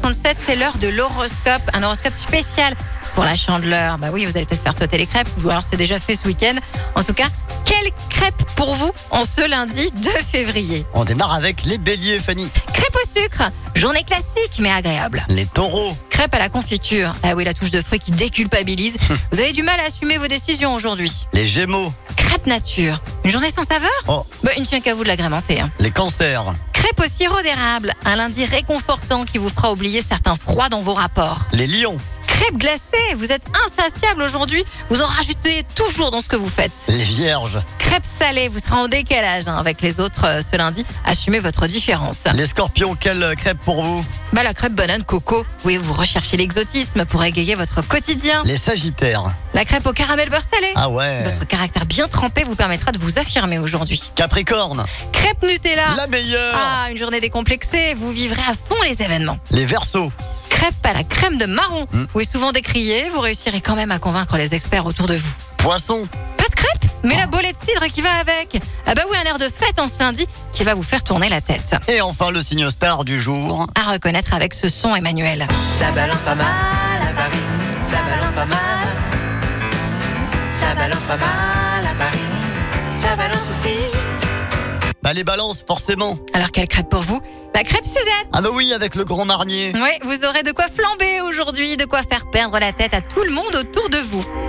7h37, c'est l'heure de l'horoscope, un horoscope spécial pour la Chandeleur. Bah oui, vous allez peut-être faire sauter les crêpes, ou alors c'est déjà fait ce week-end. En tout cas, quelle crêpe pour vous en ce lundi 2 février? On démarre avec les béliers, Fanny. Crêpe au sucre, journée classique mais agréable. Les taureaux. Crêpe à la confiture, ah oui, la touche de fruits qui déculpabilise. Vous avez du mal à assumer vos décisions aujourd'hui. Les gémeaux. Crêpe nature, une journée sans saveur? Oh, Il ne tient qu'à vous de l'agrémenter. les cancers. Crêpe au sirop d'érable, un lundi réconfortant qui vous fera oublier certains froids dans vos rapports. Les lions. Crêpe glacée, vous êtes insatiable aujourd'hui, vous en rajoutez toujours dans ce que vous faites. Les vierges. Crêpe salée, vous serez en décalage avec les autres ce lundi. Assumez votre différence. Les scorpions, quelle crêpe pour vous? La crêpe banane coco, oui, vous recherchez l'exotisme pour égayer votre quotidien. Les sagittaires. La crêpe au caramel beurre salé. Ah ouais. Votre caractère bien trempé vous permettra de vous affirmer aujourd'hui. Capricorne. Crêpe Nutella. La meilleure. Ah, une journée décomplexée, vous vivrez à fond les événements. Les verseaux. Crêpe à la crème de marron. Oui, souvent décriée, vous réussirez quand même à convaincre les experts autour de vous. Poisson. Pas de crêpe, mais la bolée de cidre qui va avec. Ah bah oui, un air de fête en ce lundi qui va vous faire tourner la tête. Et enfin le signe star du jour. À reconnaître avec ce son, Emmanuel. Ça balance pas mal à Paris, ça balance pas mal. Ça balance pas mal à Paris, ça balance aussi. Les balances, forcément. Alors quelle crêpe pour vous? La crêpe Suzette. Ah bah oui, avec le grand marnier. Oui, vous aurez de quoi flamber aujourd'hui, de quoi faire perdre la tête à tout le monde autour de vous.